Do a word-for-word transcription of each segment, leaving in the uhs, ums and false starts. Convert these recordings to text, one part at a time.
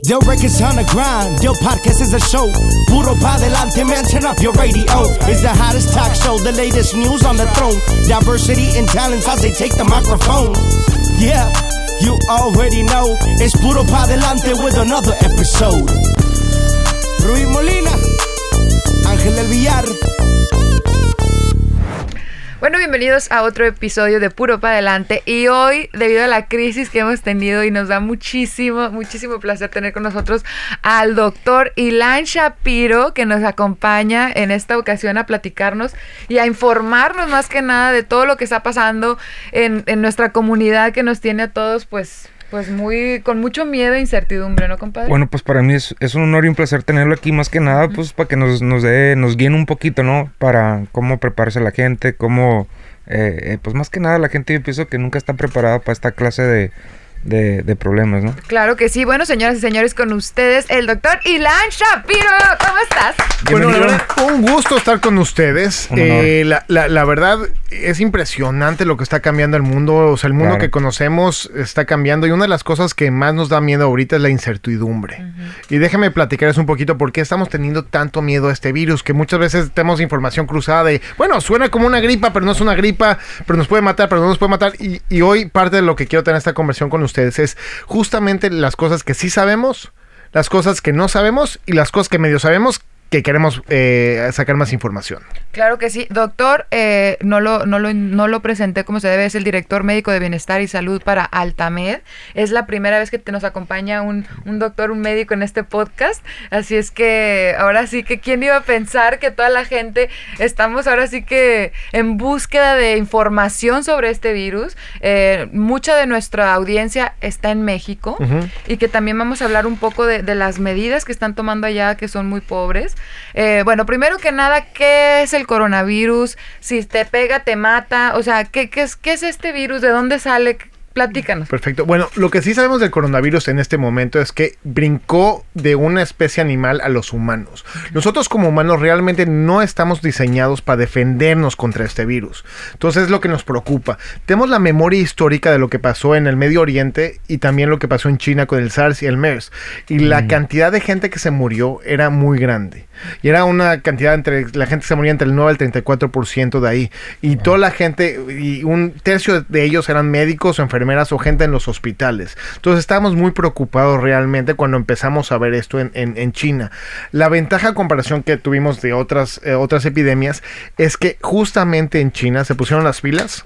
Yo, records on the grind. Yo, podcast is a show. Puro pa' delante, man, turn up your radio. It's the hottest talk show, the latest news on the throne. Diversity and talents as they take the microphone. Yeah, you already know. It's Puro pa' delante with another episode. Rui Molina, Ángel del Villar. Bueno, bienvenidos a otro episodio de Puro Pa' Adelante. Y hoy, debido a la crisis que hemos tenido, y nos da muchísimo, muchísimo placer tener con nosotros al doctor Ilan Shapiro, que nos acompaña en esta ocasión a platicarnos y a informarnos más que nada de todo lo que está pasando en, en nuestra comunidad, que nos tiene a todos, pues... Pues muy, con mucho miedo e incertidumbre, ¿no, compadre? Bueno, pues para mí es, es un honor y un placer tenerlo aquí, más que nada, pues para que nos, nos dé, nos guíen un poquito, ¿no? Para cómo prepararse la gente, cómo, eh, eh, pues más que nada la gente, yo pienso que nunca está preparada para esta clase de, de, de problemas, ¿no? Claro que sí. Bueno, señoras y señores, con ustedes el doctor Ilan Shapiro. ¿Cómo estás? Bueno, la verdad, un gusto estar con ustedes. Eh, la, la, la verdad, es impresionante lo que está cambiando el mundo. O sea, el mundo claro. que conocemos está cambiando. Y una de las cosas que más nos da miedo ahorita es la incertidumbre. Uh-huh. Y déjenme platicarles un poquito por qué estamos teniendo tanto miedo a este virus. Que muchas veces tenemos información cruzada de, bueno, suena como una gripa, pero no es una gripa, pero nos puede matar, pero no nos puede matar. Y, y hoy parte de lo que quiero tener esta conversación con ustedes es justamente las cosas que sí sabemos, las cosas que no sabemos y las cosas que medio sabemos que queremos eh, sacar más información. Claro que sí. Doctor, eh, no, lo, no, lo, no lo presenté como se debe, es el director médico de Bienestar y Salud para Altamed. Es la primera vez que te nos acompaña un, un doctor, un médico en este podcast. Así es que ahora sí que quién iba a pensar que toda la gente estamos ahora sí que en búsqueda de información sobre este virus. Eh, mucha de nuestra audiencia está en México, uh-huh. y que también vamos a hablar un poco de, de las medidas que están tomando allá, que son muy pobres. Eh, bueno, primero que nada, ¿qué es el coronavirus? Si te pega, te mata. O sea, ¿qué, qué, es, qué es este virus? ¿De dónde sale? Platícanos. Perfecto. Bueno, lo que sí sabemos del coronavirus en este momento es que brincó de una especie animal a los humanos. Nosotros como humanos realmente no estamos diseñados para defendernos contra este virus. Entonces es lo que nos preocupa. Tenemos la memoria histórica de lo que pasó en el Medio Oriente y también lo que pasó en China con el SARS y el MERS. Y mm. la cantidad de gente que se murió era muy grande. Y era una cantidad entre, la gente se moría entre el nueve al treinta y cuatro por ciento de ahí. Y toda la gente, y un tercio de ellos eran médicos o enfermeras o gente en los hospitales. Entonces estábamos muy preocupados realmente cuando empezamos a ver esto en, en, en China. La ventaja a comparación que tuvimos de otras, eh, otras epidemias es que justamente en China se pusieron las pilas.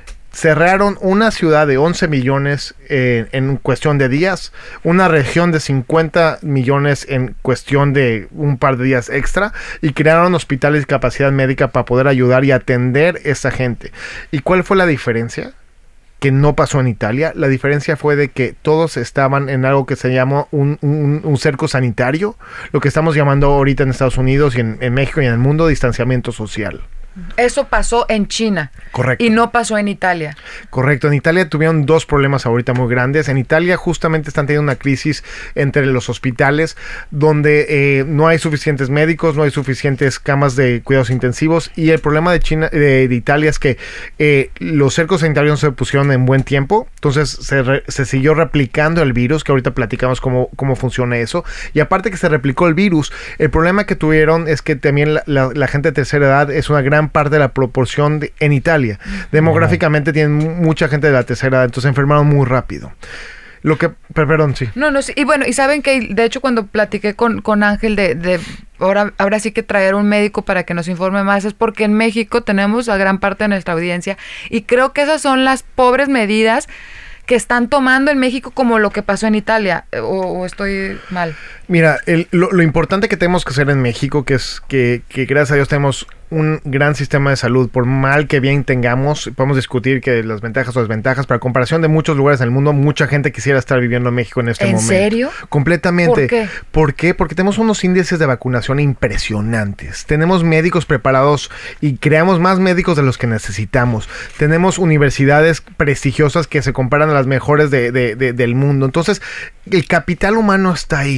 Cerraron una ciudad de once millones eh, en cuestión de días, una región de cincuenta millones en cuestión de un par de días extra, y crearon hospitales y capacidad médica para poder ayudar y atender a esa gente. ¿Y cuál fue la diferencia? Que no pasó en Italia. La diferencia fue de que todos estaban en algo que se llama un, un, un cerco sanitario, lo que estamos llamando ahorita en Estados Unidos y en, en México y en el mundo distanciamiento social. Eso pasó en China. Correcto. Y no pasó en Italia. Correcto. En Italia tuvieron dos problemas ahorita muy grandes. En Italia justamente están teniendo una crisis entre los hospitales donde eh, no hay suficientes médicos, no hay suficientes camas de cuidados intensivos, y el problema de China, de, de Italia es que eh, los cercos sanitarios no se pusieron en buen tiempo. Entonces se, re, se siguió replicando el virus, que ahorita platicamos cómo, cómo funciona eso. Y aparte que se replicó el virus, el problema que tuvieron es que también la, la, la gente de tercera edad es una gran parte de la proporción de, en Italia. Demográficamente tienen mucha gente de la tercera edad, entonces se enfermaron muy rápido. Lo que, perdón, sí. No, no, sí. Y bueno, y saben que de hecho cuando platiqué con, con Ángel de, de ahora, ahora sí que traer un médico para que nos informe más, es porque en México tenemos a gran parte de nuestra audiencia, y creo que esas son las pobres medidas que están tomando en México, como lo que pasó en Italia, o, o estoy mal. Mira, el, lo, lo importante que tenemos que hacer en México, que es que, que gracias a Dios tenemos un gran sistema de salud, por mal que bien tengamos, podemos discutir que las ventajas o desventajas, pero a comparación de muchos lugares en el mundo, mucha gente quisiera estar viviendo en México en este ¿En momento. ¿En serio? Completamente. ¿Por qué? ¿Por qué? Porque tenemos unos índices de vacunación impresionantes. Tenemos médicos preparados y creamos más médicos de los que necesitamos. Tenemos universidades prestigiosas que se comparan a las mejores de, de, de, del mundo. Entonces, el capital humano está ahí.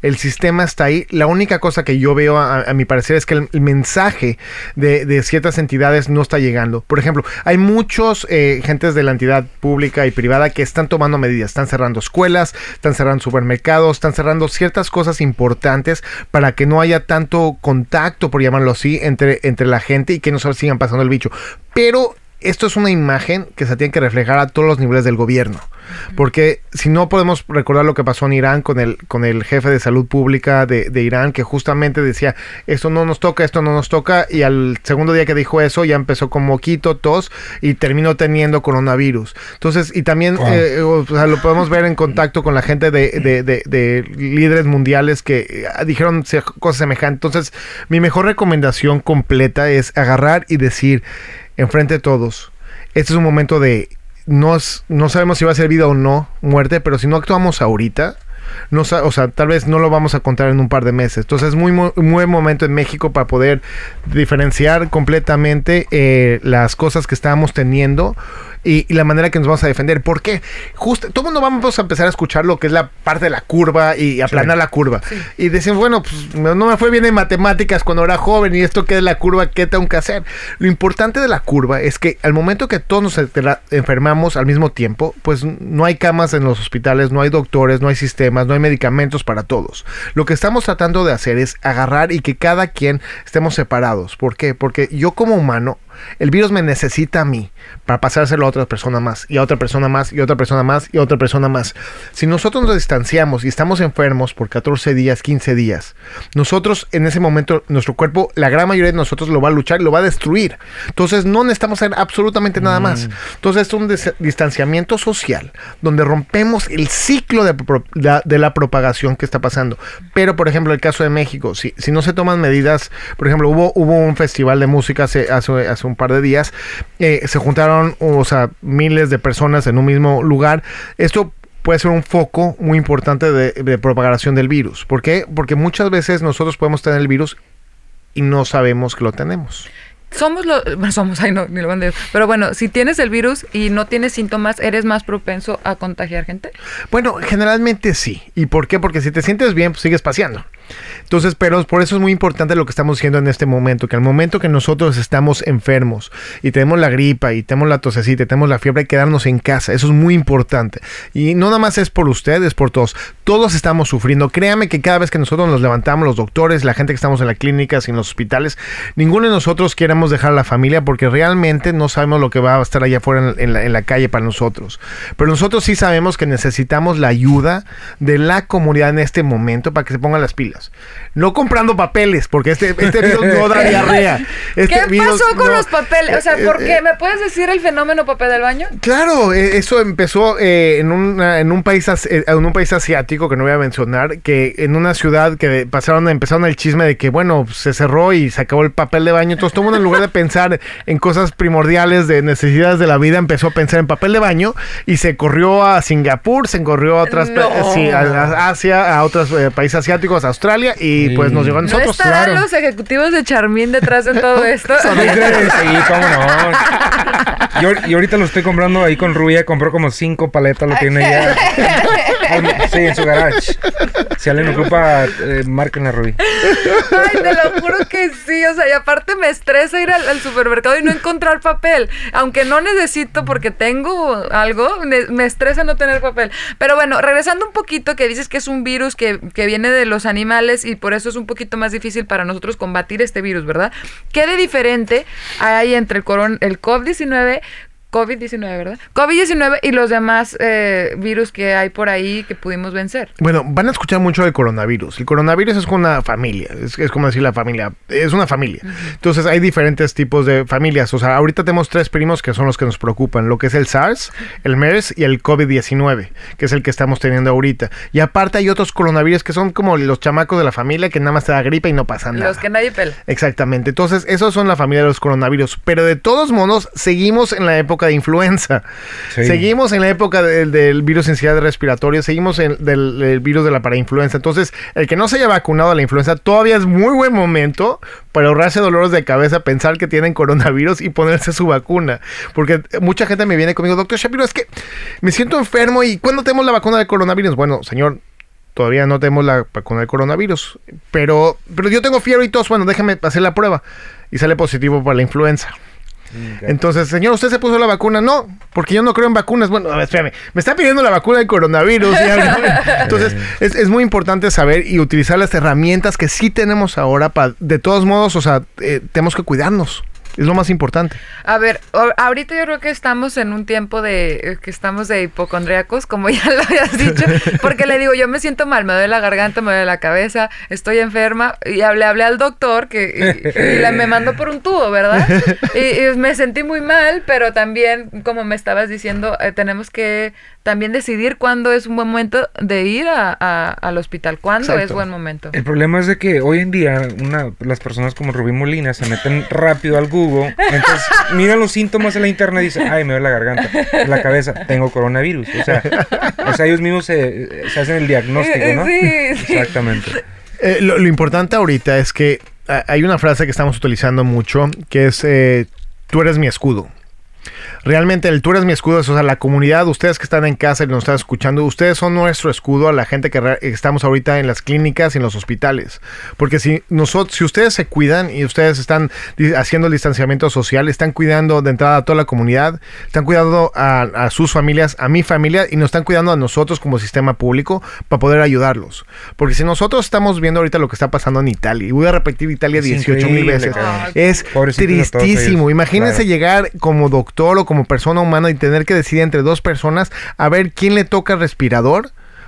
el sistema está ahí. La única cosa que yo veo, a, a mi parecer, es que el, el mensaje de, de ciertas entidades no está llegando. Por ejemplo, hay muchos eh, gentes de la entidad pública y privada que están tomando medidas, están cerrando escuelas, están cerrando supermercados, están cerrando ciertas cosas importantes para que no haya tanto contacto, por llamarlo así, entre, entre la gente y que no se sigan pasando el bicho. Pero esto es una imagen que se tiene que reflejar a todos los niveles del gobierno. Porque si no podemos recordar lo que pasó en Irán con el, con el jefe de salud pública de, de Irán, que justamente decía, esto no nos toca, esto no nos toca, y al segundo día que dijo eso ya empezó con moquito, tos, y terminó teniendo coronavirus. Entonces, y también wow. eh, o sea, lo podemos ver en contacto con la gente de, de, de, de líderes mundiales que eh, dijeron cosas semejantes. Entonces, mi mejor recomendación completa es agarrar y decir, enfrente de todos, este es un momento de No, no sabemos si va a ser vida o no, muerte, pero si no actuamos ahorita, no, o sea, tal vez no lo vamos a contar en un par de meses. Entonces es muy, muy, muy buen momento en México para poder diferenciar completamente eh, las cosas que estábamos teniendo y, y la manera que nos vamos a defender. ¿Por qué? Justo, todo el mundo vamos a empezar a escuchar lo que es la parte de la curva y aplanar sí. la curva. Sí. Y decimos, bueno, pues no me fue bien en matemáticas cuando era joven y esto que es la curva, ¿qué tengo que hacer? Lo importante de la curva es que al momento que todos nos enfermamos al mismo tiempo, pues no hay camas en los hospitales, no hay doctores, no hay sistemas, no hay medicamentos para todos. Lo que estamos tratando de hacer es agarrar y que cada quien estemos separados. ¿Por qué? Porque yo como humano, el virus me necesita a mí para pasárselo a otra persona más, y a otra persona más, y a otra persona más, y a otra persona más. Si nosotros nos distanciamos y estamos enfermos por catorce días, quince días, nosotros en ese momento, nuestro cuerpo, la gran mayoría de nosotros lo va a luchar y lo va a destruir. Entonces no necesitamos hacer absolutamente nada mm. más. Entonces es un des- distanciamiento social donde rompemos el ciclo de, pro- de, de la propagación que está pasando. Pero, por ejemplo, el caso de México, si, si no se toman medidas, por ejemplo, hubo, hubo un festival de música hace, hace, hace un par de días, eh, se juntaron, o sea, miles de personas en un mismo lugar. Esto puede ser un foco muy importante de, de propagación del virus. ¿Por qué? Porque muchas veces nosotros podemos tener el virus y no sabemos que lo tenemos. Somos los, bueno, somos, ay no, ni lo van a decir. Pero bueno, si tienes el virus y no tienes síntomas, ¿eres más propenso a contagiar gente? Bueno, generalmente sí. ¿Y por qué? Porque si te sientes bien, pues sigues paseando. Entonces, pero por eso es muy importante lo que estamos haciendo en este momento, que al momento que nosotros estamos enfermos y tenemos la gripa y tenemos la tosecita y tenemos la fiebre, hay que quedarnos en casa. Eso es muy importante. Y no nada más es por ustedes, es por todos. Todos estamos sufriendo. Créame que cada vez que nosotros nos levantamos, los doctores, la gente que estamos en las clínicas y en los hospitales, ninguno de nosotros queremos dejar a la familia porque realmente no sabemos lo que va a estar allá afuera en, en, la, en la calle para nosotros. Pero nosotros sí sabemos que necesitamos la ayuda de la comunidad en este momento para que se pongan las pilas. No comprando papeles, porque este, este virus no da diarrea. Este ¿Qué virus, pasó con no, los papeles? O sea, ¿por eh, qué? ¿Me puedes decir el fenómeno papel del baño? Claro, eh, eso empezó eh, en, una, en, un país, eh, en un país asiático que no voy a mencionar, que en una ciudad que pasaron, empezaron el chisme de que, bueno, se cerró y se acabó el papel de baño. Entonces todo el mundo, en lugar de pensar en cosas primordiales de necesidades de la vida, empezó a pensar en papel de baño y se corrió a Singapur, se corrió a otras no. eh, sí, a, a Asia, a otros eh, países asiáticos, a Australia, y sí. pues nos llegó a nosotros. ¿No estarán claro. los ejecutivos de Charmín detrás de todo esto? Sí, cómo no. Yo, yo ahorita lo estoy comprando ahí con Rubia, compró como cinco paletas, lo tiene ya. Sí, en su garage. Si alguien ocupa, eh, marquen a Rubia. Ay, te lo juro que sí, o sea, y aparte me estresa ir al, al supermercado y no encontrar papel, aunque no necesito porque tengo algo, me, me estresa no tener papel. Pero bueno, regresando un poquito, que dices que es un virus que, que viene de los animales y por eso es un poquito más difícil para nosotros combatir este virus, ¿verdad? ¿Qué de diferente hay entre el, coron- el COVID diecinueve COVID diecinueve, ¿verdad? COVID diecinueve y los demás eh, virus que hay por ahí que pudimos vencer. Bueno, van a escuchar mucho del coronavirus. El coronavirus es una familia, es, es como decir la familia, es una familia. Uh-huh. Entonces hay diferentes tipos de familias. O sea, ahorita tenemos tres primos que son los que nos preocupan, lo que es el SARS, el MERS y el COVID diecinueve, que es el que estamos teniendo ahorita. Y aparte hay otros coronavirus que son como los chamacos de la familia que nada más te da gripa y no pasa nada. Los que nadie pela. Exactamente. Entonces, esos son la familia de los coronavirus. Pero de todos modos, seguimos en la época de influenza. Sí. Seguimos en la época del, del virus encefalitis respiratorio, seguimos en del, del virus de la parainfluenza. Entonces, el que no se haya vacunado a la influenza todavía es muy buen momento para ahorrarse dolores de cabeza, pensar que tienen coronavirus y ponerse su vacuna. Porque mucha gente me viene conmigo, doctor Shapiro, es que me siento enfermo y ¿cuándo tenemos la vacuna del coronavirus? Bueno, señor, todavía no tenemos la vacuna del coronavirus, pero, pero yo tengo fiebre y tos, bueno, déjame hacer la prueba. Y sale positivo para la influenza. Okay. Entonces, señor, ¿usted se puso la vacuna? No, porque yo no creo en vacunas. Bueno, a ver, espérame, me está pidiendo la vacuna del coronavirus. Entonces, es, es muy importante saber y utilizar las herramientas que sí tenemos ahora para, de todos modos, o sea, eh, tenemos que cuidarnos. Es lo más importante. A ver, ahorita yo creo que estamos en un tiempo de que estamos de hipocondríacos, como ya lo habías dicho, porque le digo, yo me siento mal, me duele la garganta, me duele la cabeza, estoy enferma, y hablé, hablé al doctor que y, y la, me mandó por un tubo, ¿verdad? Y, y me sentí muy mal, pero también, como me estabas diciendo, eh, tenemos que también decidir cuándo es un buen momento de ir a, a, al hospital, cuándo Exacto. es buen momento. El problema es de que hoy en día una, las personas como Rubí Molina se meten rápido al Google, entonces miran los síntomas en la internet y dicen, ay, me duele la garganta, la cabeza, tengo coronavirus. O sea, o sea ellos mismos se, se hacen el diagnóstico, ¿no? Sí, sí. Exactamente. Eh, lo, lo importante ahorita es que a, hay una frase que estamos utilizando mucho, que es, eh, tú eres mi escudo. Realmente el tú eres mi escudo, o sea, la comunidad, ustedes que están en casa y nos están escuchando, ustedes son nuestro escudo a la gente que re- estamos ahorita en las clínicas y en los hospitales. Porque si nosotros, si ustedes se cuidan y ustedes están di- haciendo el distanciamiento social, están cuidando de entrada a toda la comunidad, están cuidando a, a sus familias, a mi familia, y nos están cuidando a nosotros como sistema público para poder ayudarlos. Porque si nosotros estamos viendo ahorita lo que está pasando en Italia, y voy a repetir Italia es dieciocho mil veces, cabrón. es tristísimo. Imagínense claro. llegar como doctor o como como persona humana y tener que decidir entre dos personas a ver quién le toca el respirador,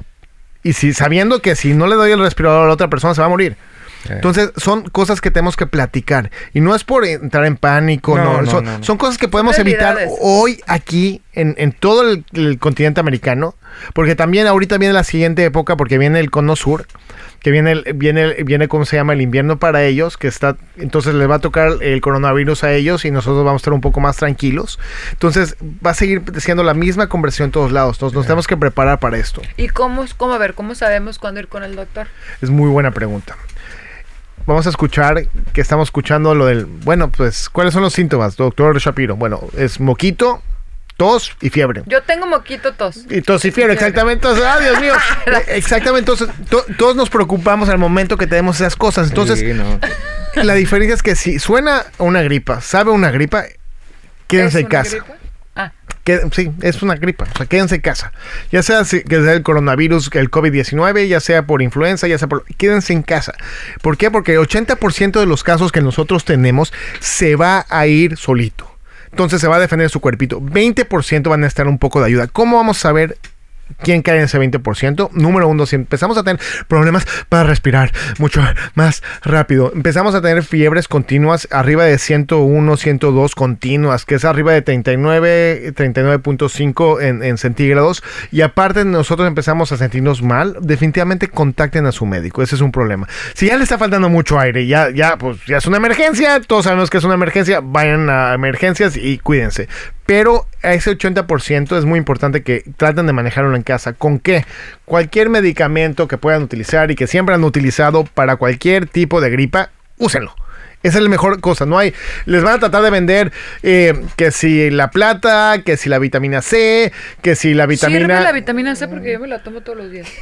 y si sabiendo que si no le doy el respirador a la otra persona se va a morir. Sí. Entonces son cosas que tenemos que platicar y no es por entrar en pánico, no, no, no, son, no, no. son cosas que podemos evitar hoy aquí en, en todo el, el continente americano, porque también ahorita viene la siguiente época, porque viene el cono sur, que viene, el, viene, viene ¿cómo se llama? El invierno para ellos, que está, entonces les va a tocar el coronavirus a ellos y nosotros vamos a estar un poco más tranquilos. Entonces va a seguir siendo la misma conversión en todos lados. Entonces nos yeah. tenemos que preparar para esto. ¿Y cómo, cómo, a ver, cómo sabemos cuándo ir con el doctor? Es muy buena pregunta. Vamos a escuchar, que estamos escuchando lo del, bueno, pues, ¿cuáles son los síntomas, doctor Shapiro? Bueno, es moquito, tos y fiebre. Yo tengo moquito, tos. Y tos y fiebre, y fiebre. Exactamente. Entonces, ¡ah, Dios mío! Exactamente. Entonces, to- todos nos preocupamos al momento que tenemos esas cosas. Entonces, sí, no. La diferencia es que si suena una gripa, sabe una gripa, quédense en casa. Gripa? Ah. Que, sí, es una gripa, o sea, quédense en casa. Ya sea si, que sea el coronavirus, el covid diecinueve, ya sea por influenza, ya sea por... Quédense en casa. ¿Por qué? Porque el ochenta por ciento de los casos que nosotros tenemos se va a ir solito. Entonces se va a defender su cuerpito. veinte por ciento van a necesitar un poco de ayuda. ¿Cómo vamos a saber quién cae en ese veinte por ciento? Número uno, si empezamos a tener problemas para respirar mucho más rápido, empezamos a tener fiebres continuas arriba de ciento uno, ciento dos continuas, que es arriba de treinta y nueve, treinta y nueve punto cinco en, en centígrados, y aparte nosotros empezamos a sentirnos mal, definitivamente contacten a su médico. Ese es un problema. Si ya le está faltando mucho aire, ya, ya, pues ya es una emergencia, todos sabemos que es una emergencia, vayan a emergencias y cuídense. Pero a ese ochenta por ciento es muy importante que traten de manejarlo en casa. ¿Con qué? Cualquier medicamento que puedan utilizar y que siempre han utilizado para cualquier tipo de gripa, úsenlo. Esa es la mejor cosa. No hay, les van a tratar de vender eh, que si la plata, que si la vitamina C, que si la vitamina... Sirve la vitamina C porque yo me la tomo todos los días.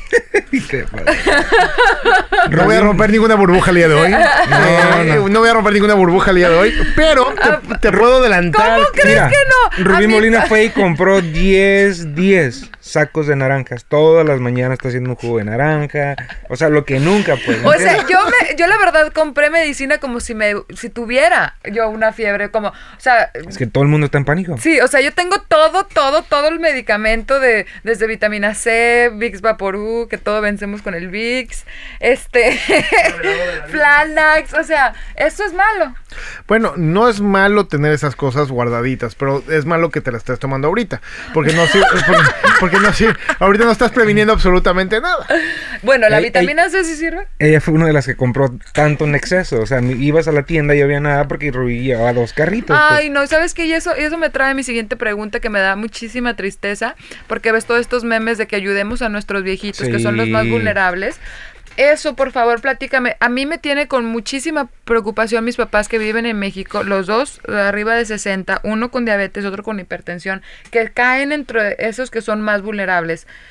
No voy a romper ninguna burbuja el día de hoy. No, eh, no. no voy a romper ninguna burbuja el día de hoy, pero te, te puedo adelantar. ¿Cómo crees Mira, que no? Rubí Molina fue y compró diez, diez sacos de naranjas. Todas las mañanas está haciendo un jugo de naranja. O sea, lo que nunca puede. O sea, yo, me, yo la verdad compré medicina como si me si tuviera yo una fiebre, como, o sea... Es que todo el mundo está en pánico. Sí, o sea, yo tengo todo, todo, todo el medicamento de, desde vitamina C, Vicks Vaporú, que todo vencemos con el Vicks, este, Flanax, o sea, eso es malo. Bueno, no es malo tener esas cosas guardaditas, pero es malo que te las estés tomando ahorita, porque no sirve, porque, porque no sirve, ahorita no estás previniendo absolutamente nada. Bueno, ¿la eh, vitamina C sí sirve? Ella fue una de las que compró tanto en exceso, o sea, ibas a la tienda y había nada porque Rubí llevaba dos carritos. Ay, pues. No, ¿sabes qué? Y eso, eso me trae mi siguiente pregunta, que me da muchísima tristeza, porque ves todos estos memes de que ayudemos a nuestros viejitos, sí, que son los más vulnerables. Eso, por favor, platícame. A mí me tiene con muchísima preocupación mis papás que viven en México, los dos arriba de sesenta, uno con diabetes, otro con hipertensión, que caen entre esos que son más vulnerables.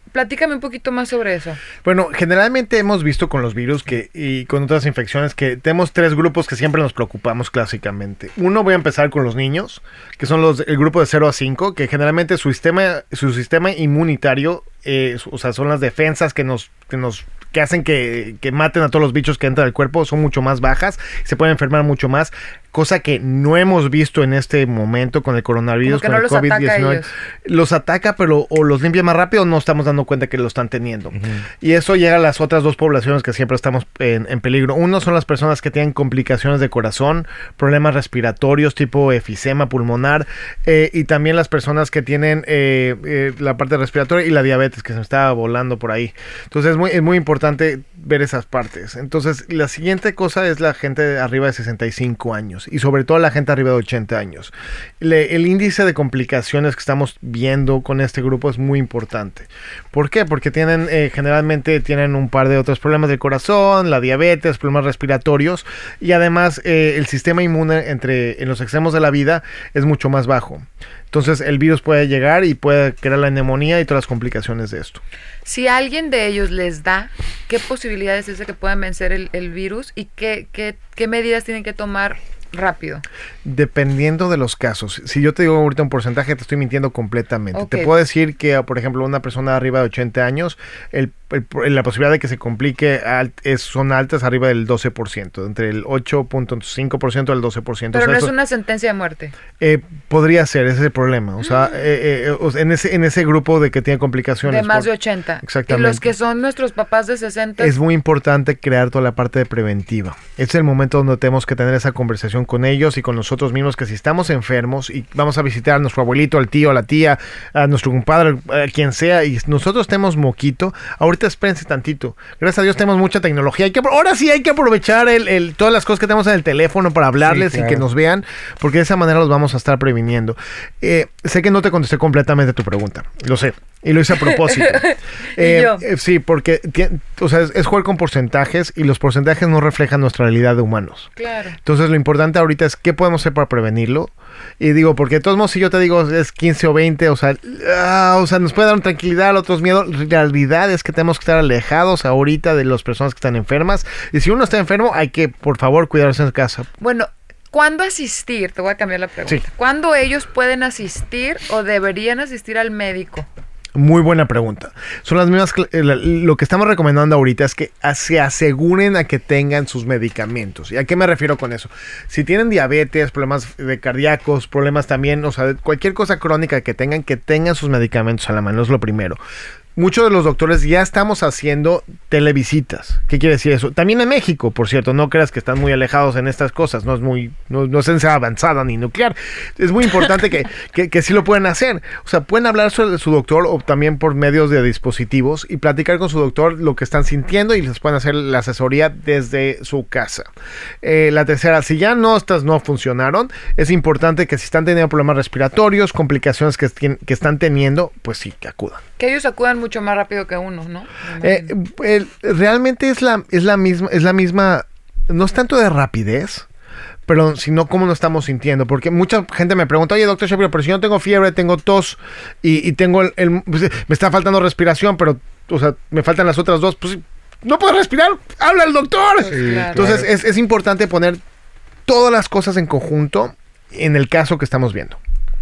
platícame un poquito más sobre eso. Bueno, generalmente hemos visto con los virus que y con otras infecciones que tenemos tres grupos que siempre nos preocupamos clásicamente. Uno, voy a empezar con los niños, que son los el grupo de cero a cinco, que generalmente su sistema su sistema inmunitario, eh, o sea, son las defensas que nos que nos que hacen que, que maten a todos los bichos que entran al cuerpo, son mucho más bajas, se pueden enfermar mucho más, cosa que no hemos visto en este momento con el coronavirus, con no el los COVID diecinueve. ataca Los ataca, pero o los limpia más rápido, o no estamos dando cuenta que lo están teniendo. Uh-huh. Y eso llega a las otras dos poblaciones que siempre estamos en, en peligro. Uno son las personas que tienen complicaciones de corazón, problemas respiratorios tipo efisema pulmonar, eh, y también las personas que tienen eh, eh, la parte respiratoria y la diabetes, que se me estaba volando por ahí. Entonces es muy, es muy importante ver esas partes. Entonces la siguiente cosa es la gente de arriba de sesenta y cinco años y sobre todo la gente arriba de ochenta años. Le, el índice de complicaciones que estamos viendo con este grupo es muy importante. ¿Por qué? Porque tienen eh, generalmente tienen un par de otros problemas del corazón, la diabetes, problemas respiratorios y además eh, el sistema inmune entre en los extremos de la vida es mucho más bajo. Entonces el virus puede llegar y puede crear la neumonía y todas las complicaciones de esto. Si a alguien de ellos les da, ¿qué posibilidades es de que puedan vencer el, el virus y qué, qué, qué medidas tienen que tomar rápido? Dependiendo de los casos. Si yo te digo ahorita un porcentaje, te estoy mintiendo completamente. Okay. Te puedo decir que, por ejemplo, una persona arriba de ochenta años, el, el, la posibilidad de que se complique alt, es, son altas arriba del doce por ciento, entre el ocho punto cinco por ciento al doce por ciento. Pero o sea, no eso, es una sentencia de muerte. Eh, podría ser, ese es el problema. O sea, eh, eh, o sea, en, ese, en ese grupo de que tiene complicaciones. De más por, de ochenta. Exactamente. Y los que son nuestros papás de sesenta. Es muy importante crear toda la parte de preventiva. Es el momento donde tenemos que tener esa conversación con ellos y con nosotros mismos, que si estamos enfermos y vamos a visitar a nuestro abuelito, al tío, a la tía, a nuestro compadre, a quien sea, y nosotros tenemos moquito, ahorita espérense tantito. Gracias a Dios tenemos mucha tecnología. Hay que, ahora sí hay que aprovechar el, el, todas las cosas que tenemos en el teléfono para hablarles, sí, claro, y que nos vean, porque de esa manera los vamos a estar previniendo. Eh, sé que no te contesté completamente tu pregunta, lo sé. Y lo hice a propósito. eh, eh, sí, porque o sea, es, es jugar con porcentajes y los porcentajes no reflejan nuestra realidad de humanos. Claro. Entonces lo importante ahorita es qué podemos hacer para prevenirlo. Y digo, porque de todos modos, si yo te digo es quince o veinte, o sea, ah, o sea, nos puede dar una tranquilidad, otros miedos. La realidad es que tenemos que estar alejados ahorita de las personas que están enfermas. Y si uno está enfermo, hay que, por favor, cuidarse en casa. Bueno, ¿cuándo asistir? Te voy a cambiar la pregunta. Sí. ¿Cuándo ellos pueden asistir o deberían asistir al médico? Muy buena pregunta. Son las mismas. Lo que estamos recomendando ahorita es que se aseguren a que tengan sus medicamentos. ¿Y a qué me refiero con eso? Si tienen diabetes, problemas de cardíacos, problemas también, o sea, cualquier cosa crónica que tengan, que tengan sus medicamentos a la mano, es lo primero. Muchos de los doctores ya estamos haciendo televisitas. ¿Qué quiere decir eso? También en México, por cierto, no creas que están muy alejados en estas cosas, no es muy, no, no es ciencia avanzada ni nuclear. Es muy importante que, que, que sí lo pueden hacer. O sea, pueden hablar sobre su doctor o también por medios de dispositivos y platicar con su doctor lo que están sintiendo y les pueden hacer la asesoría desde su casa. Eh, la tercera, si ya no estas no funcionaron, es importante que si están teniendo problemas respiratorios, complicaciones que, que están teniendo, pues sí, que acudan. Que ellos acudan mucho más rápido que uno, ¿no? Eh, el, realmente es la, es la misma, es la misma, no es tanto de rapidez, pero sino cómo nos estamos sintiendo, porque mucha gente me pregunta, oye, doctor Shapiro, pero si yo tengo fiebre, tengo tos y, y tengo el, el, pues, me está faltando respiración, pero, o sea, me faltan las otras dos, pues no puedo respirar, habla el doctor. Sí, claro. Entonces es, es importante poner todas las cosas en conjunto en el caso que estamos viendo.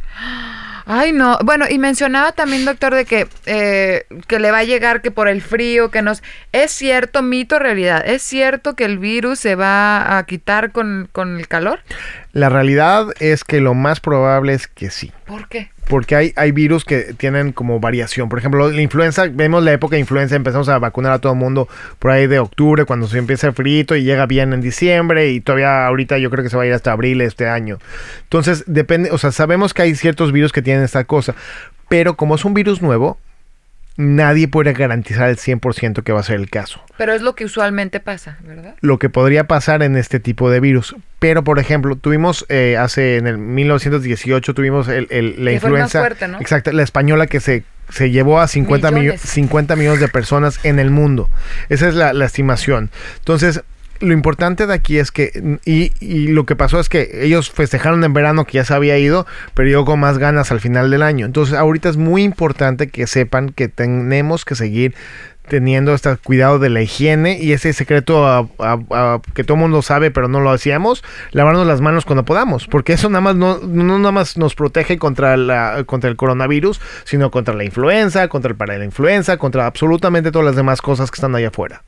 Ay, no. Bueno, y mencionaba también, doctor, de que, eh, que le va a llegar que por el frío, que nos... ¿Es cierto, mito o realidad? ¿Es cierto que el virus se va a quitar con, con el calor? La realidad es que lo más probable es que sí. ¿Por qué? Porque hay, hay virus que tienen como variación. Por ejemplo, la influenza, vemos la época de influenza, empezamos a vacunar a todo el mundo por ahí de octubre, cuando se empieza el frío y llega bien en diciembre y todavía ahorita yo creo que se va a ir hasta abril este año. Entonces, depende, o sea, sabemos que hay ciertos virus que tienen esta cosa, pero como es un virus nuevo, nadie puede garantizar el cien por ciento que va a ser el caso. Pero es lo que usualmente pasa, ¿verdad? Lo que podría pasar en este tipo de virus. Pero, por ejemplo, tuvimos eh, hace, en el mil novecientos dieciocho, tuvimos el, el, la que influenza. Fue más fuerte, ¿no? Exacto, la española que se, se llevó a cincuenta millones de personas en el mundo. Esa es la, la estimación. Entonces, lo importante de aquí es que, y, y lo que pasó es que ellos festejaron en verano que ya se había ido, pero yo con más ganas al final del año. Entonces ahorita es muy importante que sepan que tenemos que seguir teniendo este cuidado de la higiene y ese secreto a, a, a, que todo el mundo sabe pero no lo hacíamos, lavarnos las manos cuando podamos, porque eso nada más no, no nada más nos protege contra la contra el coronavirus, sino contra la influenza, contra el para la influenza, contra absolutamente todas las demás cosas que están allá afuera.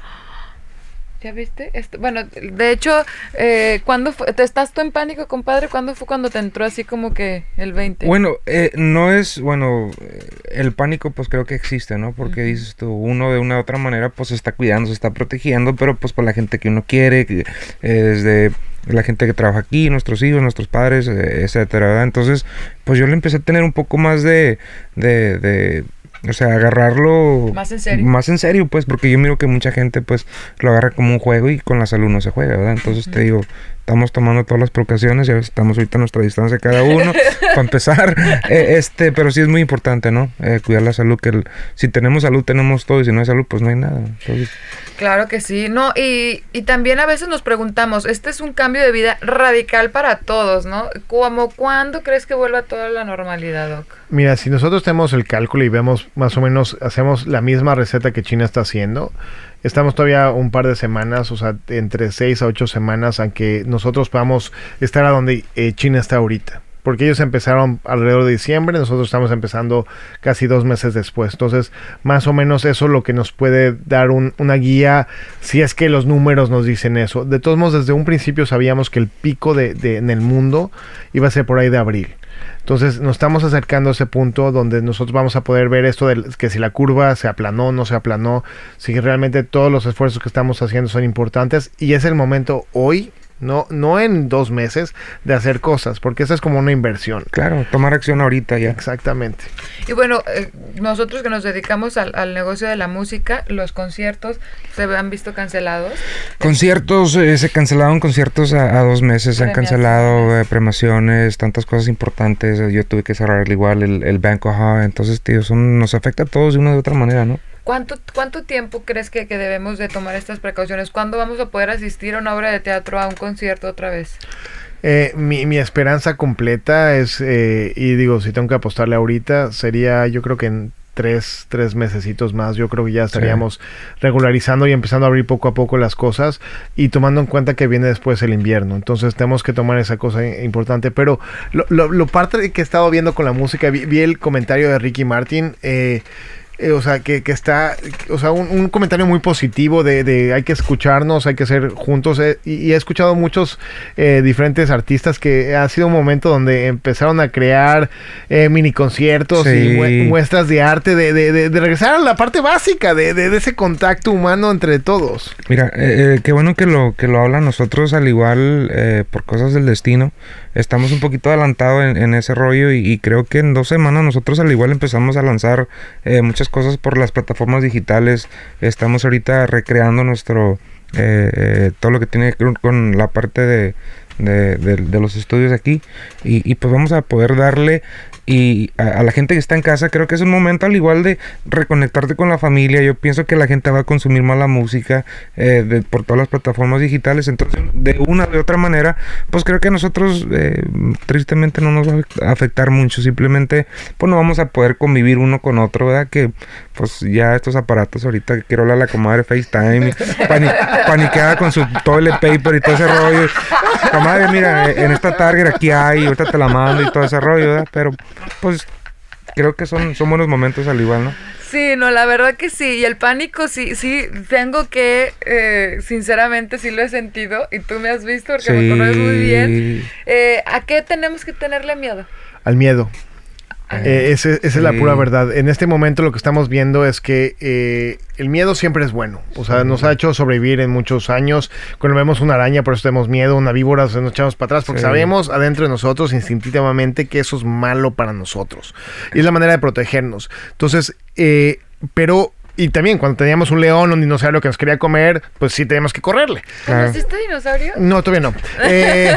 ¿Ya viste? Esto, bueno, de hecho, eh, ¿cuándo fue? ¿Te estás tú en pánico, compadre? ¿Cuándo fue cuando te entró así como que el veinte? Bueno, eh, no es, bueno, el pánico pues creo que existe, ¿no? Porque uh-huh. dices tú, uno de una u otra manera pues se está cuidando, se está protegiendo, pero pues por la gente que uno quiere, que, eh, desde la gente que trabaja aquí, nuestros hijos, nuestros padres, eh, etcétera, ¿verdad? Entonces, pues yo le empecé a tener un poco más de, de, de o sea, agarrarlo más en serio. Más en serio, pues, porque yo miro que mucha gente, pues, lo agarra como un juego y con la salud no se juega, ¿verdad? Entonces, uh-huh. te digo, estamos tomando todas las precauciones, ya estamos ahorita a nuestra distancia cada uno, para empezar, eh, este, pero sí es muy importante, ¿no? Eh, cuidar la salud, que el, si tenemos salud, tenemos todo, y si no hay salud, pues no hay nada. Entonces, claro que sí, no, y, y también a veces nos preguntamos, este es un cambio de vida radical para todos, ¿no? ¿Cómo, cuándo crees que vuelva toda la normalidad, Doc? Mira, si nosotros tenemos el cálculo y vemos más o menos, hacemos la misma receta que China está haciendo, estamos todavía un par de semanas, o sea, entre seis a ocho semanas, aunque nosotros podamos estar a donde eh, China está ahorita. Porque ellos empezaron alrededor de diciembre, nosotros estamos empezando casi dos meses después. Entonces, más o menos eso es lo que nos puede dar un, una guía, si es que los números nos dicen eso. De todos modos, desde un principio sabíamos que el pico de, de, en el mundo iba a ser por ahí de abril. Entonces nos estamos acercando a ese punto donde nosotros vamos a poder ver esto de que si la curva se aplanó, no se aplanó, si realmente todos los esfuerzos que estamos haciendo son importantes, y es el momento hoy, no, no en dos meses, de hacer cosas, porque eso es como una inversión. Claro, tomar acción ahorita ya. Exactamente. Y bueno, eh, nosotros que nos dedicamos al, al negocio de la música, los conciertos se han visto cancelados. Conciertos, eh, se cancelaron conciertos a, a dos meses, se han cancelado eh, premaciones, tantas cosas importantes. Eh, yo tuve que cerrar igual el, el banco, ajá, entonces, tío, son, nos afecta a todos de una u otra manera, ¿no? ¿Cuánto, cuánto tiempo crees que, que debemos de tomar estas precauciones? ¿Cuándo vamos a poder asistir a una obra de teatro, a un concierto otra vez? Eh, mi, mi esperanza completa es, eh, y digo, si tengo que apostarle ahorita, sería yo creo que en tres, tres mesecitos más, yo creo que ya estaríamos sí. regularizando y empezando a abrir poco a poco las cosas, y tomando en cuenta que viene después el invierno. Entonces tenemos que tomar esa cosa importante. Pero lo, lo, lo parte que he estado viendo con la música, vi, vi el comentario de Ricky Martin, eh, Eh, o sea, que, que está, o sea, un, un comentario muy positivo de, de hay que escucharnos, hay que ser juntos, eh, y, y he escuchado muchos eh, diferentes artistas que ha sido un momento donde empezaron a crear eh, mini conciertos sí. y mu- muestras de arte, de, de, de, de regresar a la parte básica de, de, de ese contacto humano entre todos. Mira, eh, eh, qué bueno que lo, que lo hablan nosotros, al igual, eh, por cosas del destino, estamos un poquito adelantados en, en ese rollo, y, y creo que en dos semanas nosotros al igual empezamos a lanzar eh, muchas cosas por las plataformas digitales. Estamos ahorita recreando nuestro eh, eh, todo lo que tiene que ver con la parte de, de, de, de los estudios aquí, y, y pues vamos a poder darle y a, a la gente que está en casa. Creo que es un momento al igual de reconectarte con la familia. Yo pienso que la gente va a consumir más la música eh, de, por todas las plataformas digitales, entonces de una de otra manera pues creo que a nosotros eh, tristemente no nos va a afectar mucho. Simplemente pues no vamos a poder convivir uno con otro, ¿verdad? Que pues ya estos aparatos ahorita, quiero hablar a la comadre FaceTime, pani, paniqueada con su toilet paper y todo ese rollo. Comadre, mira, en esta Target aquí hay, ahorita te la mando y todo ese rollo, ¿verdad? Pero pues creo que son, son buenos momentos al igual, ¿no? Sí, no, la verdad que sí. Y el pánico sí, sí, tengo que, eh, sinceramente sí lo he sentido, y tú me has visto porque sí. me conoces muy bien. Eh, ¿A qué tenemos que tenerle miedo? Al miedo. Eh, ese, esa sí. es la pura verdad. En este momento lo que estamos viendo es que eh, el miedo siempre es bueno. O sea, sí. nos ha hecho sobrevivir en muchos años. Cuando vemos una araña, por eso tenemos miedo, una víbora, nos echamos para atrás, porque sí. sabemos adentro de nosotros instintivamente que eso es malo para nosotros. Y es la manera de protegernos. Entonces, eh, pero Y también cuando teníamos un león o un dinosaurio que nos quería comer, pues sí teníamos que correrle. ¿Conociste dinosaurio? No, todavía no. Eh,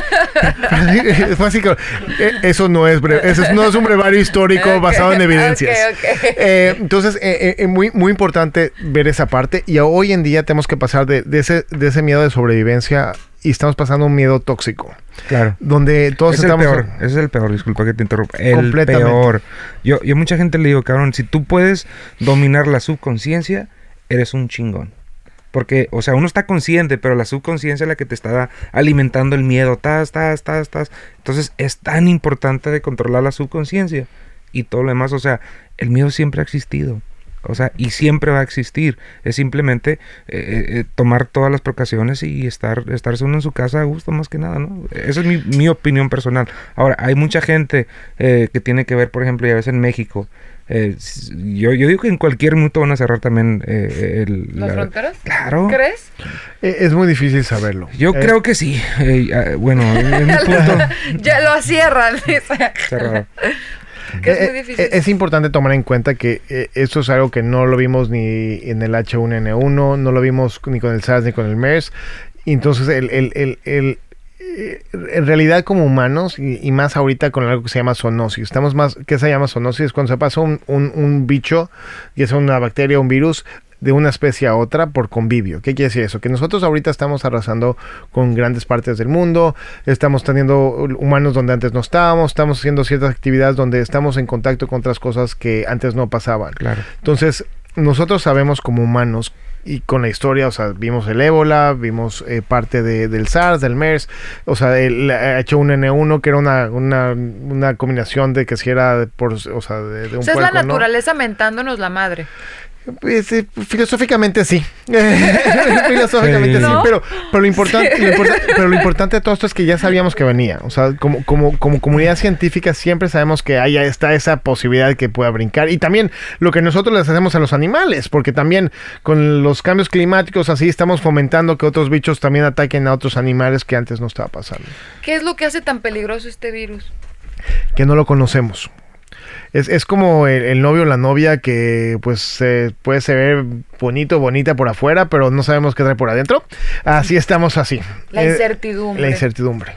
fue así que, eh, eso no es breve, eso no es un brevario histórico okay, basado en evidencias. Okay, okay. Eh, entonces, eh, eh, muy, muy importante ver esa parte. Y hoy en día tenemos que pasar de, de, ese, de ese miedo de sobrevivencia y estamos pasando un miedo tóxico. Claro. Donde todos es estamos... el peor, ese es el peor, disculpa que te interrumpa. El peor. Yo, yo a mucha gente le digo, cabrón, si tú puedes dominar la subconsciencia, eres un chingón. Porque, o sea, uno está consciente, pero la subconsciencia es la que te está alimentando el miedo. Tas, tas, tas, tas. Entonces, es tan importante de controlar la subconsciencia. Y todo lo demás, o sea, el miedo siempre ha existido. O sea, y siempre va a existir. Es simplemente eh, eh, tomar todas las precauciones y estar estarse uno en su casa a gusto más que nada, ¿no? Esa es mi, mi opinión personal. Ahora, hay mucha gente eh, que tiene que ver, por ejemplo, ya ves en México. Eh, yo, yo digo que en cualquier minuto van a cerrar también eh, el, ¿las la, fronteras? Claro. ¿Crees? Eh, es muy difícil saberlo. Yo eh. creo que sí. Eh, eh, bueno, en mi punto... ya lo cierran. Cerrado. Que es muy difícil. Eh, es importante tomar en cuenta que eh, esto es algo que no lo vimos ni en el H uno N uno, no lo vimos ni con el SARS ni con el MERS. Y entonces, el, el, el, el, eh, en realidad como humanos, y, y más ahorita con algo que se llama zoonosis, estamos más, ¿qué se llama zoonosis? Cuando se pasa un, un, un bicho, ya sea una bacteria o un virus, de una especie a otra por convivio. ¿Qué quiere decir eso? Que nosotros ahorita estamos arrasando con grandes partes del mundo, estamos teniendo humanos donde antes no estábamos, estamos haciendo ciertas actividades donde estamos en contacto con otras cosas que antes no pasaban. Claro. Entonces, nosotros sabemos como humanos, y con la historia, o sea, vimos el ébola, vimos eh, parte de, del SARS, del MERS, o sea, el H uno N uno, que era una, una, una combinación de que si era por, o sea, de, de un o sea, puerco, es la ¿no? naturaleza mentándonos la madre. Pues, eh, filosóficamente sí. filosóficamente sí, ¿no? pero, pero, lo importante, lo importante, pero lo importante de todo esto es que ya sabíamos que venía. O sea, como, como, como comunidad científica siempre sabemos que ahí está esa posibilidad de que pueda brincar. Y también lo que nosotros les hacemos a los animales, porque también con los cambios climáticos así estamos fomentando que otros bichos también ataquen a otros animales que antes no estaba pasando. ¿Qué es lo que hace tan peligroso este virus? Que no lo conocemos. Es, es como el, el novio o la novia que pues eh, puede ser bonito, bonita por afuera, pero no sabemos qué trae por adentro. Así estamos así. La eh, incertidumbre. La incertidumbre.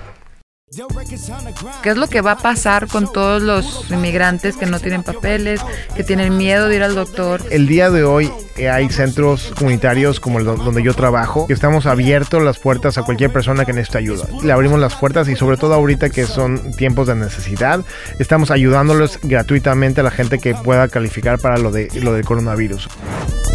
¿Qué es lo que va a pasar con todos los inmigrantes que no tienen papeles, que tienen miedo de ir al doctor? El día de hoy eh, hay centros comunitarios como el do- donde yo trabajo, que estamos abiertos las puertas a cualquier persona que necesite ayuda. Le abrimos las puertas y sobre todo ahorita que son tiempos de necesidad, estamos ayudándoles gratuitamente a la gente que pueda calificar para lo de lo del coronavirus.